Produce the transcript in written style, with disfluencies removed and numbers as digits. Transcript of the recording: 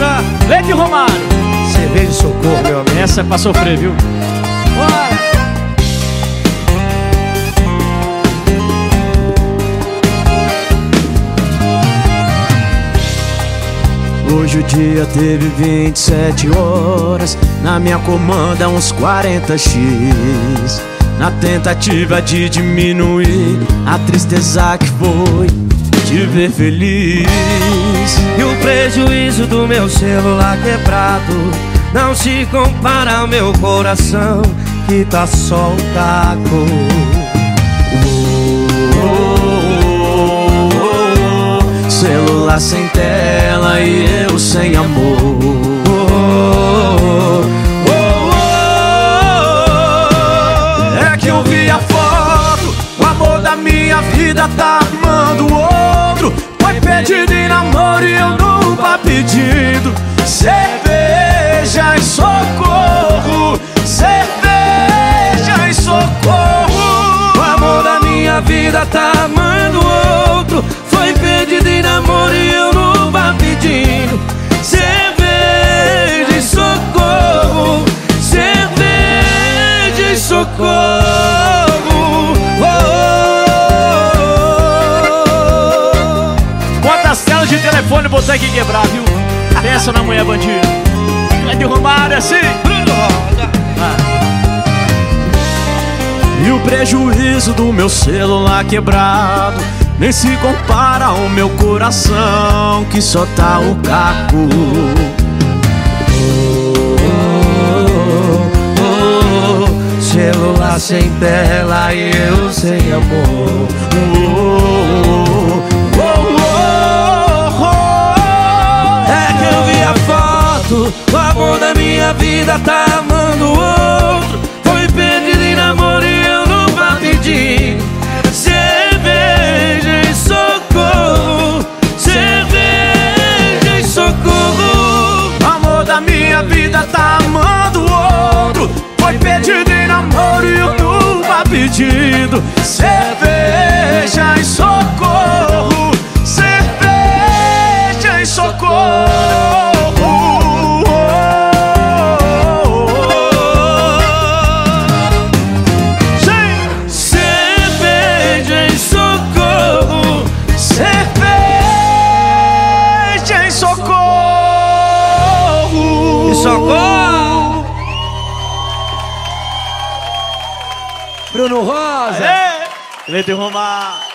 Rosa, Leite Romário. cerveja e socorro, meu amigo. Essa é pra sofrer, viu? Bora! Hoje o dia teve 27 horas, na minha comanda uns 40x. Na tentativa de diminuir a tristeza que foi te ver feliz. E o prejuízo do meu celular quebrado não se compara ao meu coração, que tá só o taco. Celular sem tela e eu sem amor. É que eu vi a foto, o amor da minha vida tá amando outro. Foi pedido em namoro e eu nunca pedindo. Cerveja e socorro, cerveja e socorro. O amor da minha vida tá amando outro. Foi pedido em namoro e eu nunca pedindo. Cerveja e socorro, cerveja e socorro. Quantas telas de telefone você que quebrar, viu? Pensa na mulher bandida. Leite Romário, assim. E o prejuízo do meu celular quebrado nem se compara ao meu coração, que só tá o caco. Celular sem tela e eu sem amor. É que eu vi a foto, o amor da minha vida tá amando outro. Foi pedido em namoro e eu nunca pedi. Cerveja e socorro, cerveja e socorro. O amor da minha vida tá amando outro. Foi pedido em namoro e eu nunca pedido. Cerveja e socorro, cerveja e socorro. Cerveja e socorro, Cerveja e socorro. e socorro. Bruno Rosa. Leite Romário.